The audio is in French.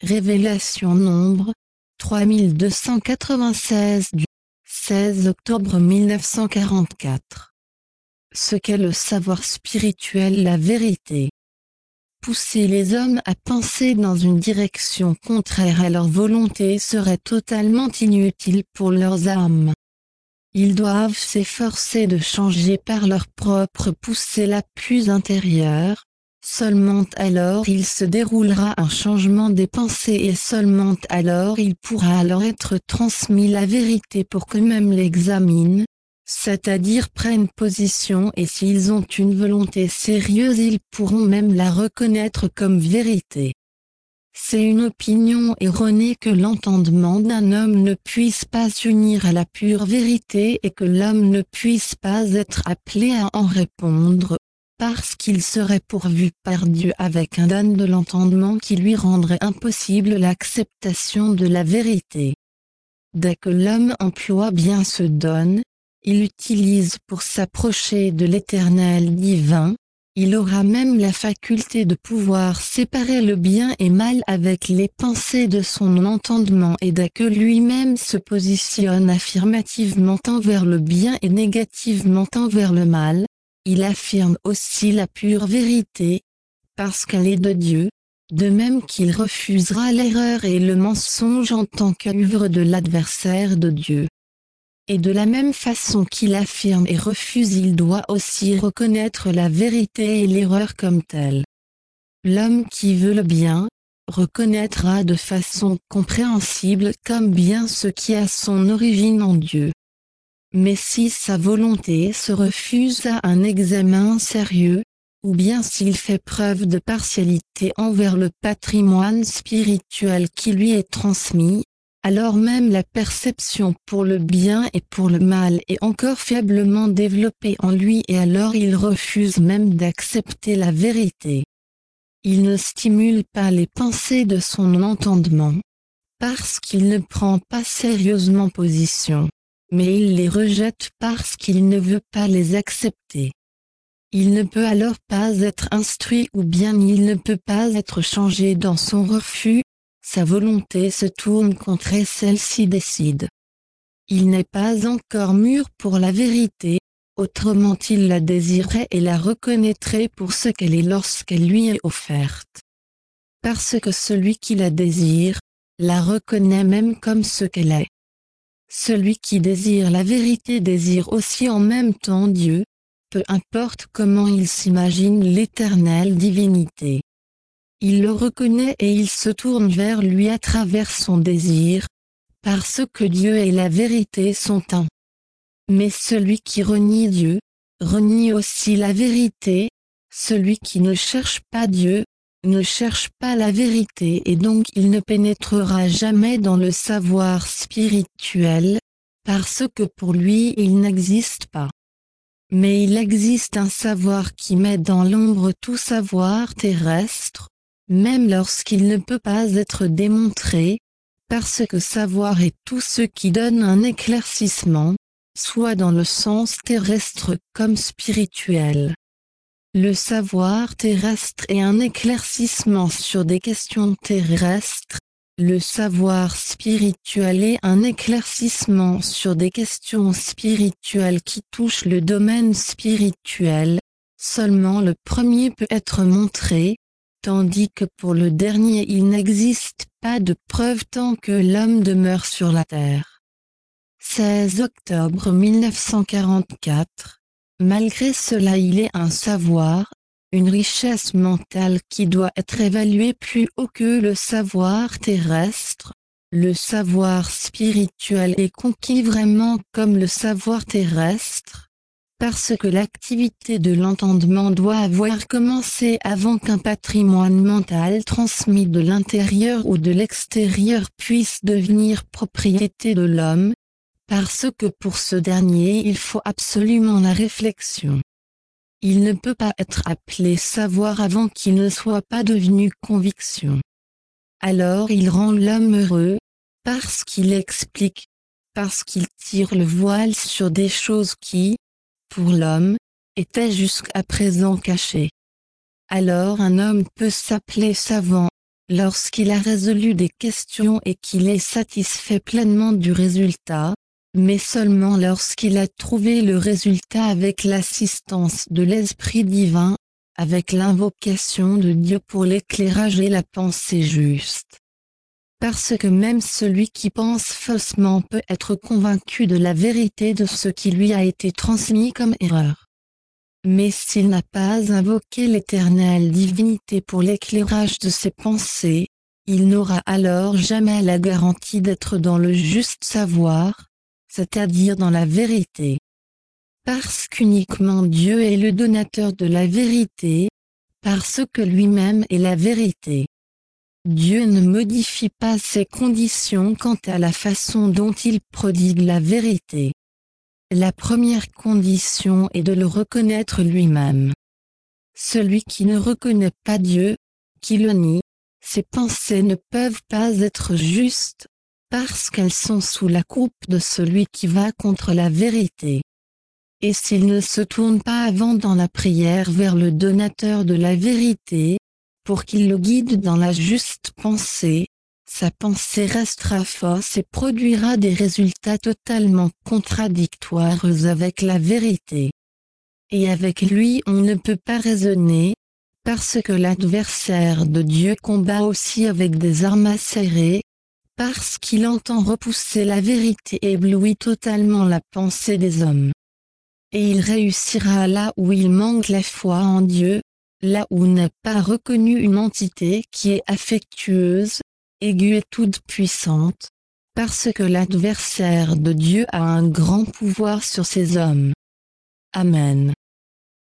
Révélation Nombre 3296 du 16 octobre 1944. Ce qu'est le savoir spirituel, la vérité. Pousser les hommes à penser dans une direction contraire à leur volonté serait totalement inutile pour leurs âmes. Ils doivent s'efforcer de changer par leur propre poussée la plus intérieure. Seulement alors il se déroulera un changement des pensées et seulement alors il pourra leur être transmis la vérité pour qu'eux-mêmes l'examinent, c'est-à-dire prennent position, et s'ils ont une volonté sérieuse ils pourront même la reconnaître comme vérité. C'est une opinion erronée que l'entendement d'un homme ne puisse pas s'unir à la pure vérité et que l'homme ne puisse pas être appelé à en répondre, parce qu'il serait pourvu par Dieu avec un don de l'entendement qui lui rendrait impossible l'acceptation de la vérité. Dès que l'homme emploie bien ce don, il l'utilise pour s'approcher de l'Éternel divin. Il aura même la faculté de pouvoir séparer le bien et mal avec les pensées de son entendement, et dès que lui-même se positionne affirmativement envers le bien et négativement envers le mal, il affirme aussi la pure vérité, parce qu'elle est de Dieu, de même qu'il refusera l'erreur et le mensonge en tant qu'œuvre de l'adversaire de Dieu. Et de la même façon qu'il affirme et refuse, il doit aussi reconnaître la vérité et l'erreur comme telle. L'homme qui veut le bien, reconnaîtra de façon compréhensible comme bien ce qui a son origine en Dieu. Mais si sa volonté se refuse à un examen sérieux, ou bien s'il fait preuve de partialité envers le patrimoine spirituel qui lui est transmis, alors même la perception pour le bien et pour le mal est encore faiblement développée en lui, et alors il refuse même d'accepter la vérité. Il ne stimule pas les pensées de son entendement, parce qu'il ne prend pas sérieusement position, mais il les rejette parce qu'il ne veut pas les accepter. Il ne peut alors pas être instruit, ou bien il ne peut pas être changé dans son refus. Sa volonté se tourne contre et celle-ci décide. Il n'est pas encore mûr pour la vérité, autrement il la désirerait et la reconnaîtrait pour ce qu'elle est lorsqu'elle lui est offerte. Parce que celui qui la désire, la reconnaît même comme ce qu'elle est. Celui qui désire la vérité désire aussi en même temps Dieu, peu importe comment il s'imagine l'éternelle divinité. Il le reconnaît et il se tourne vers lui à travers son désir, parce que Dieu et la vérité sont un. Mais celui qui renie Dieu, renie aussi la vérité. Celui qui ne cherche pas Dieu, ne cherche pas la vérité, et donc il ne pénétrera jamais dans le savoir spirituel, parce que pour lui il n'existe pas. Mais il existe un savoir qui met dans l'ombre tout savoir terrestre, même lorsqu'il ne peut pas être démontré, parce que savoir est tout ce qui donne un éclaircissement, soit dans le sens terrestre comme spirituel. Le savoir terrestre est un éclaircissement sur des questions terrestres, le savoir spirituel est un éclaircissement sur des questions spirituelles qui touchent le domaine spirituel. Seulement le premier peut être montré, tandis que pour le dernier il n'existe pas de preuve tant que l'homme demeure sur la terre. 16 octobre 1944. Malgré cela il est un savoir, une richesse mentale qui doit être évaluée plus haut que le savoir terrestre. Le savoir spirituel est conquis vraiment comme le savoir terrestre, parce que l'activité de l'entendement doit avoir commencé avant qu'un patrimoine mental transmis de l'intérieur ou de l'extérieur puisse devenir propriété de l'homme, parce que pour ce dernier il faut absolument la réflexion. Il ne peut pas être appelé savoir avant qu'il ne soit pas devenu conviction. Alors il rend l'homme heureux, parce qu'il explique, parce qu'il tire le voile sur des choses qui, pour l'homme, étaient jusqu'à présent cachées. Alors un homme peut s'appeler savant, lorsqu'il a résolu des questions et qu'il est satisfait pleinement du résultat, mais seulement lorsqu'il a trouvé le résultat avec l'assistance de l'Esprit divin, avec l'invocation de Dieu pour l'éclairage et la pensée juste. Parce que même celui qui pense faussement peut être convaincu de la vérité de ce qui lui a été transmis comme erreur. Mais s'il n'a pas invoqué l'éternelle divinité pour l'éclairage de ses pensées, il n'aura alors jamais la garantie d'être dans le juste savoir, c'est-à-dire dans la vérité. Parce qu'uniquement Dieu est le donateur de la vérité, parce que lui-même est la vérité. Dieu ne modifie pas ses conditions quant à la façon dont il prodigue la vérité. La première condition est de le reconnaître lui-même. Celui qui ne reconnaît pas Dieu, qui le nie, ses pensées ne peuvent pas être justes, parce qu'elles sont sous la coupe de celui qui va contre la vérité. Et s'il ne se tourne pas avant dans la prière vers le donateur de la vérité, pour qu'il le guide dans la juste pensée, sa pensée restera fausse et produira des résultats totalement contradictoires avec la vérité. Et avec lui on ne peut pas raisonner, parce que l'adversaire de Dieu combat aussi avec des armes acérées, parce qu'il entend repousser la vérité et éblouit totalement la pensée des hommes. Et il réussira là où il manque la foi en Dieu, là où n'est pas reconnue une entité qui est affectueuse, aiguë et toute puissante, parce que l'adversaire de Dieu a un grand pouvoir sur ces hommes. Amen.